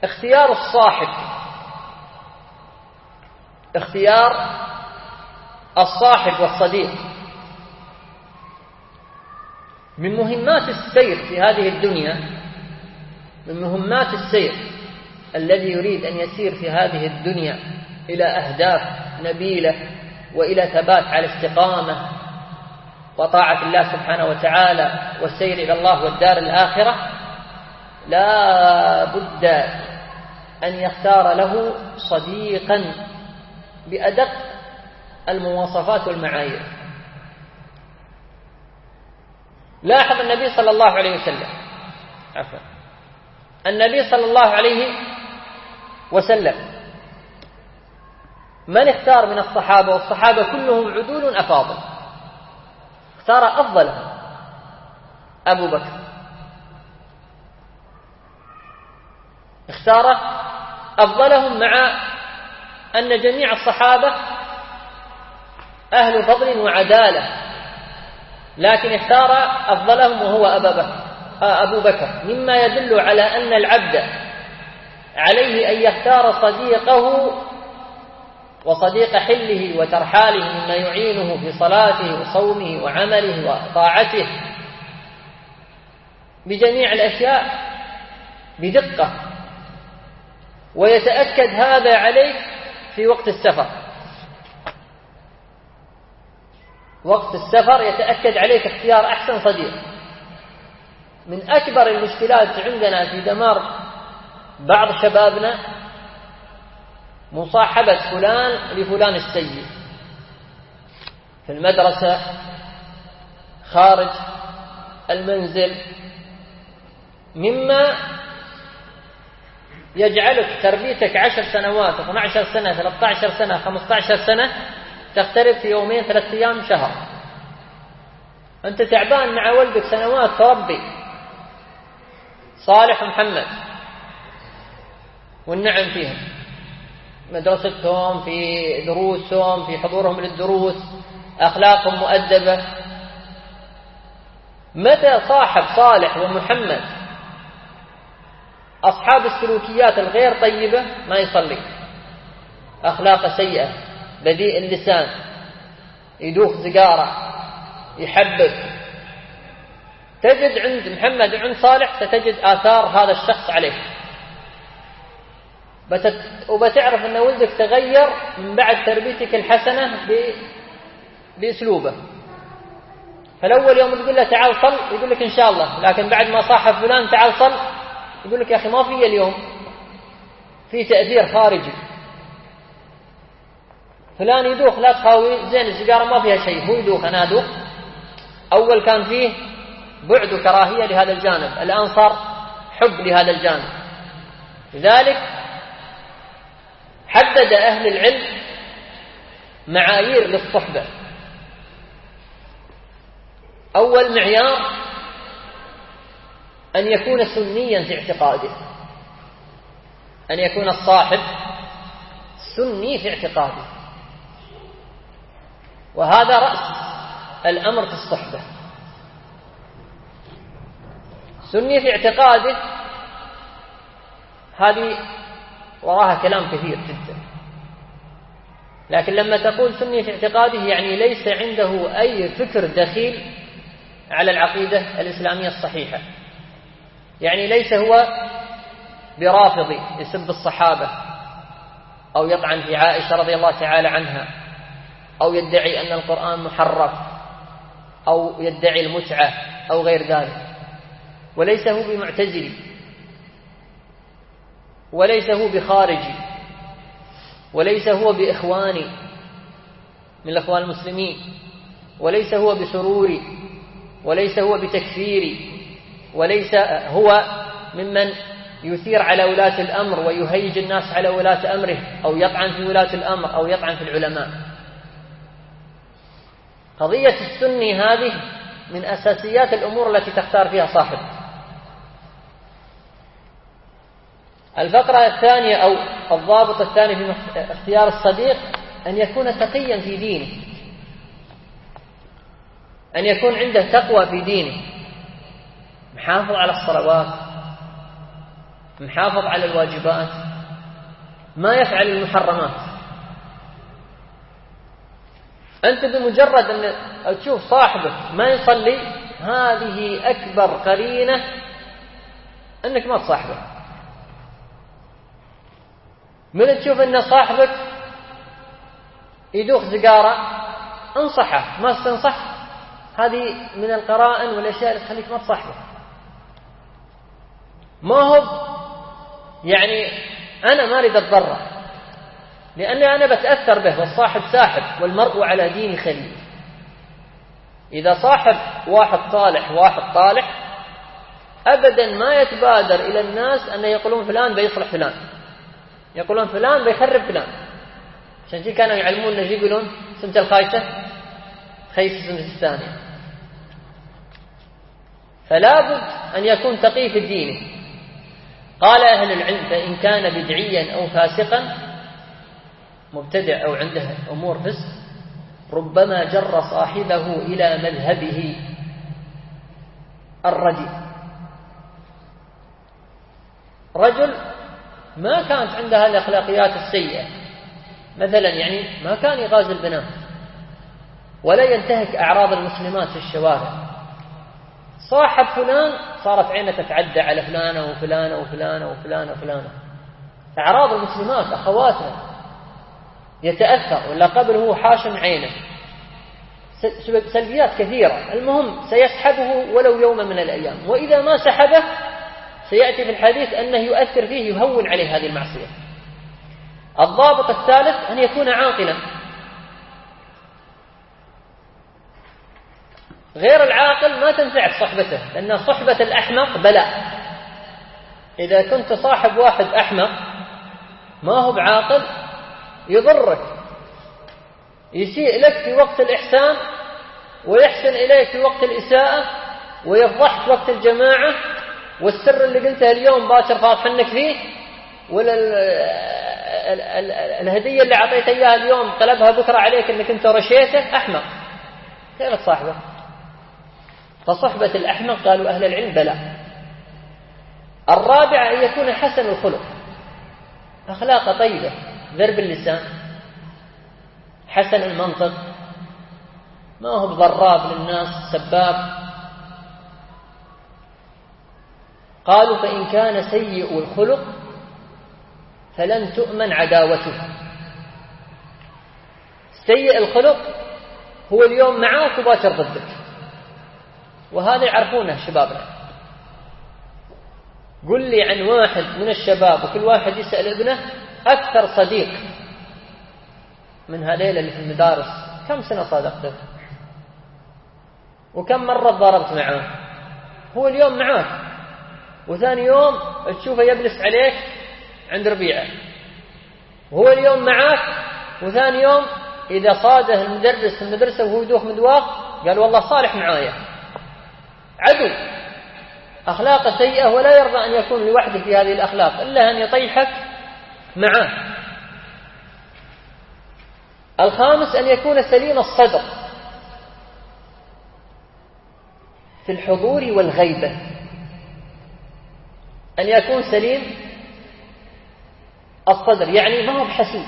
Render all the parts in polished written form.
اختيار الصاحب، اختيار الصاحب والصديق من مهمات السير في هذه الدنيا، من مهمات السير الذي يريد أن يسير في هذه الدنيا إلى أهداف نبيلة وإلى ثبات على استقامة وطاعة الله سبحانه وتعالى والسير إلى الله والدار الآخرة، لا بد أن يختار له صديقا بأدق المواصفات والمعايير. لاحظ النبي صلى الله عليه وسلم، النبي صلى الله عليه وسلم من اختار من الصحابة، والصحابة كلهم عدول أفاضل، اختار أفضلهم أبو بكر، اختار أفضلهم مع أن جميع الصحابة أهل فضل وعدالة، لكن اختار أفضلهم وهو أبو بكر، مما يدل على أن العبد عليه أن يختار صديقه وصديق حله وترحاله مما يعينه في صلاته وصومه وعمله وطاعته بجميع الأشياء بدقة، ويتأكد هذا عليك في وقت السفر. وقت السفر يتأكد عليك اختيار أحسن صديق. من أكبر المشكلات عندنا في دمار بعض شبابنا مصاحبة فلان لفلان السيء في المدرسة، خارج المنزل، مما يجعلك تربيتك 10 سنوات 12 سنة 13 سنة 15 سنة تخترب في يومين 3 أيام شهر. أنت تعبان مع ولدك سنوات تربي صالح ومحمد والنعم فيهم، مدرستهم، في دروسهم، في حضورهم للدروس، أخلاقهم مؤدبة. متى صاحب صالح ومحمد أصحاب السلوكيات الغير طيبة ما يصلي، أخلاق سيئة، بذيء اللسان، يدوخ سيجارة، يحبب، تجد عند محمد وعند صالح ستجد آثار هذا الشخص عليه، وبتعرف أن ولدك تغير من بعد تربيتك الحسنة بأسلوبه. فالأول يوم تقول له تعال صل يقول لك إن شاء الله، لكن بعد ما صاحب فلان تعال صل يقول لك يا أخي ما في اليوم، في تأثير خارجي. فلان يدوخ لا تخاوي، زين السيجارة ما فيها شيء، هو يدوخ أنا أدوخ. أول كان فيه بعد وكراهية لهذا الجانب، الآن صار حب لهذا الجانب. لذلك حدد أهل العلم معايير للصحبة. أول معيار أن يكون سنيا في اعتقاده، أن يكون الصاحب سني في اعتقاده، وهذا رأس الأمر في الصحبة. سني في اعتقاده هذه وراها كلام كثير جدا، لكن لما تقول سني في اعتقاده يعني ليس عنده أي فكر دخيل على العقيدة الإسلامية الصحيحة، يعني ليس هو برافضي يسب الصحابة أو يطعن في عائشة رضي الله تعالى عنها أو يدعي أن القرآن محرف أو يدعي المتعة أو غير ذلك، وليس هو بمعتزلي، وليس هو بخارجي، وليس هو بإخواني من الأخوان المسلمين، وليس هو بسروري، وليس هو بتكفيري، وليس هو ممن يثير على ولاة الأمر ويهيج الناس على ولاة أمره أو يطعن في ولاة الأمر أو يطعن في العلماء. قضية السني هذه من أساسيات الأمور التي تختار فيها صاحب. الفقرة الثانية أو الضابط الثاني في اختيار الصديق أن يكون تقيا في دينه، أن يكون عنده تقوى في دينه، محافظ على الصلوات، محافظ على الواجبات، ما يفعل المحرمات. أنت بمجرد أن تشوف صاحبك ما يصلي، هذه أكبر قرينة أنك ما تصاحبه. من تشوف أن صاحبك يدوخ سيجارة انصحه، ما استنصح، هذه من القرائن والأشياء اللي تخليك ما تصاحبه. ما هو يعني أنا ما أريد أتضرر لأني أنا بتأثر به، والصاحب ساحب والمرء على دين خليل. إذا صاحب واحد صالح واحد طالح أبدا ما يتبادر إلى الناس أن يقولون فلان بيصلح فلان، يقولون فلان بيخرب فلان. عشان كذا كانوا يعلمون نجي يقولون سمت الخايسة خيس سمت الثانية. فلا بد أن يكون تقي في الدين. قال أهل العلم فإن كان بدعيا أو فاسقا مبتدع أو عنده أمور فسق ربما جر صاحبه إلى مذهبه الرديء. رجل ما كانت عنده الأخلاقيات السيئة، مثلا يعني ما كان يغازل البنات ولا ينتهك أعراض المسلمات في الشوارع، صاحب فلان صارت عينه تتعدى على فلانة وفلانة وفلانة وفلانة وفلانة، أعراض المسلمات أخواتنا يتأثر، ولا قبل هو حاشم عينه، سلبيات كثيرة. المهم سيسحبه ولو يوم من الأيام، وإذا ما سحبه سيأتي في الحديث أنه يؤثر فيه، يهون عليه هذه المعصية. الضابط الثالث أن يكون عاقلا. غير العاقل ما تنفعك صحبته، لأن صحبة الأحمق بلاء. إذا كنت صاحب واحد أحمق ما هو بعاقل يضرك، يسيء لك في وقت الإحسان ويحسن إليك في وقت الإساءة، ويفضحك وقت الجماعة، والسر اللي قلته اليوم باكر فاضحنك فيه، ولا الهدية اللي عطيت إياها اليوم قلبها بكرة عليك أنك أنت رشيته. أحمق كيف تصاحبه؟ فصحبة الأحمق قالوا أهل العلم بلاء. الرابع أن يكون حسن الخلق، أخلاق طيبة، ذرب اللسان، حسن المنطق، ما هو ضراب للناس سباب. قالوا فإن كان سيء الخلق فلن تؤمن عداوته. سيء الخلق هو اليوم معاك وباكر ضدك، وهذا يعرفونه شبابنا. قل لي عن واحد من الشباب وكل واحد يسأل ابنه أكثر صديق من هذيل اللي في المدارس كم سنة صادقته وكم مرة ضربت معاه. هو اليوم معاك وثاني يوم تشوفه يجلس عليك عند ربيعه، وهو اليوم معاك وثاني يوم إذا صاده المدرس في المدرسة وهو يدوخ مدواخ قال والله صالح معايا. عدو، أخلاق سيئة، ولا يرضى أن يكون لوحده في هذه الأخلاق إلا أن يطيحك معه. الخامس أن يكون سليم الصدر في الحضور والغيبة، أن يكون سليم الصدر، يعني ما هو بحسود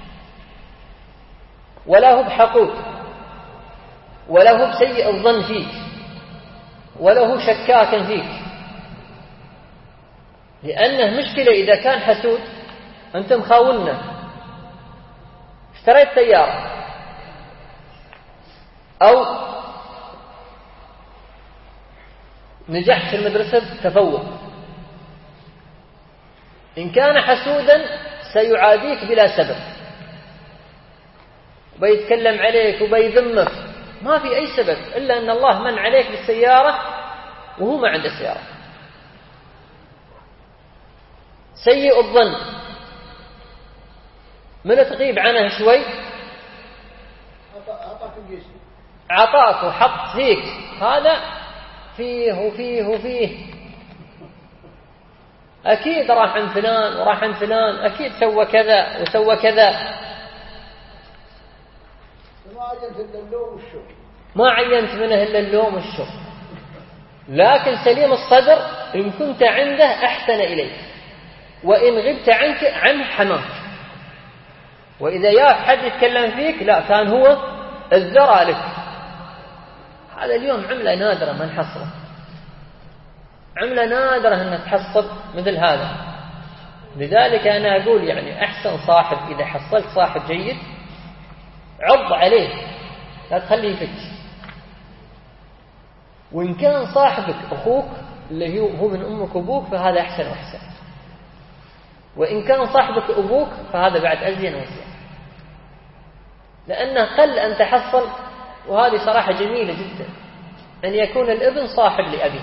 ولا هو بحقود ولا هو بسيء الظن فيك ولا هو شكاك فيك. لأنه مشكلة إذا كان حسود، أنت مخاولنا، اشتريت سيارة أو نجحت في المدرسة تفوق، إن كان حسودا سيعاديك بلا سبب وبيتكلم عليك وبيذمك، ما في أي سبب إلا أن الله من عليك بالسيارة وهو ما عنده سيارة. سيء الظن، من تغيب عنه شوي عطاك وحط فيك، هذا فيه وفيه وفيه، أكيد راح عند فلان وراح عند فلان، أكيد سوى كذا وسوى كذا. ما عينت منه إلا اللوم والشكر. لكن سليم الصدر إن كنت عنده أحسن إليك، وإن غبت عنه حماك. وإذا يا حد يتكلم فيك لا كان هو الذرى لك. هذا اليوم عملة نادرة ما نحصله، عملة نادرة أن تحصل مثل هذا. لذلك أنا أقول يعني أحسن صاحب إذا حصلت صاحب جيد عض عليه، لا تخليه يفتش. وإن كان صاحبك أخوك اللي هو من أمك وأبوك فهذا أحسن وأحسن، وإن كان صاحبك أبوك فهذا بعد أزين وأزين، لأنه قل أن تحصل. وهذه صراحة جميلة جدا أن يكون الابن صاحب لأبيه.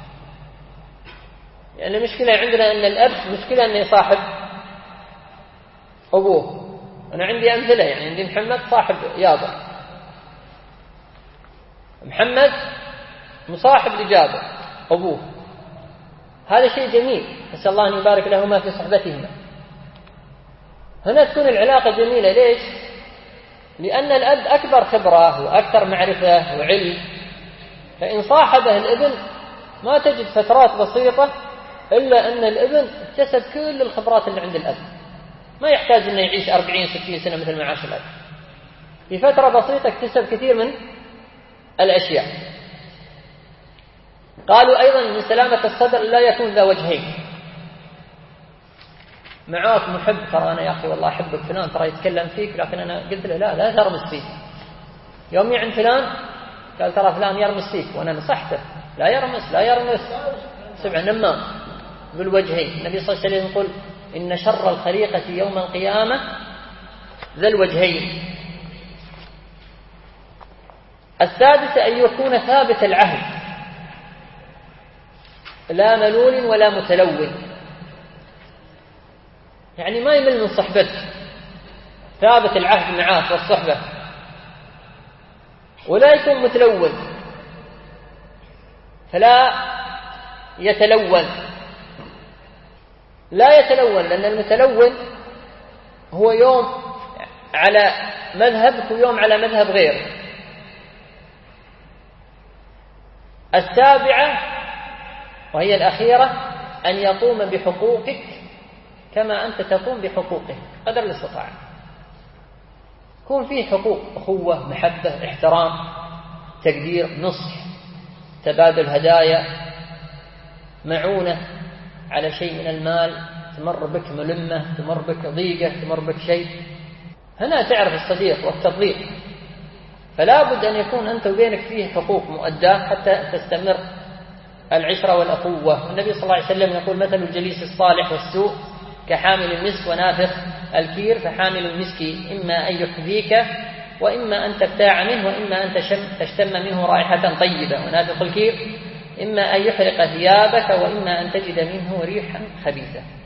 يعني المشكلة عندنا أن الأب مشكلة أنه يصاحب أبوه. أنا عندي أمثلة، يعني عندي محمد صاحب يابر، محمد مصاحب لجابر أبوه، هذا شيء جميل، أسأل الله أن يبارك لهما في صحبتهما. هنا تكون العلاقة جميلة. ليش؟ لأن الأب أكبر خبرة وأكثر معرفة وعلم، فإن صاحبه الابن ما تجد فترات بسيطة إلا أن الابن اكتسب كل الخبرات اللي عند الأب، ما يحتاج أنه يعيش 40-60 سنة مثل ما عاش الأب، في فترة بسيطة اكتسب كثير من الأشياء. قالوا أيضا من سلامة الصدر لا يكون ذا وجهين. معاك محب، ترى أنا يا أخي والله أحبك فلان، ترى يتكلم فيك، لكن أنا قلت له لا ترمس فيك. يومي عند فلان قال ترى فلان يرمس فيك، وأنا نصحته لا يرمس سبع نمام بالوجهين. النبي صلى الله عليه وسلم يقول إن شر الخليقة يوم القيامة ذا الوجهين. السادسة أن يكون ثابت العهد، لا ملول ولا متلون، يعني ما يمل من صحبته، ثابت العهد معاه والصحبة، ولا يكون متلون، فلا يتلون. لا يتلون لأن المتلون هو يوم على مذهبك ويوم على مذهب غيره. السابعة وهي الأخيرة أن يقوم بحقوقك كما أنت تقوم بحقوقه قدر الاستطاعة. يكون فيه حقوق أخوة، محبة، احترام، تقدير، نصح، تبادل هدايا، معونة على شيء من المال، تمر بك ملمة، تمر بك ضيقة، تمر بك شيء، هنا تعرف الصديق والتفضيل. فلا بد أن يكون أنت وبينك فيه حقوق مؤداة حتى تستمر العشرة والأخوة. النبي صلى الله عليه وسلم يقول مثل الجليس الصالح والسوء كحامل المسك ونافخ الكير، فحامل المسك إما أن يحذيك وإما أن تبتاع منه وإما أن تشتم منه رائحة طيبة، ونافخ الكير إما أن يحرق ثيابك وإما أن تجد منه ريحا خبيثة.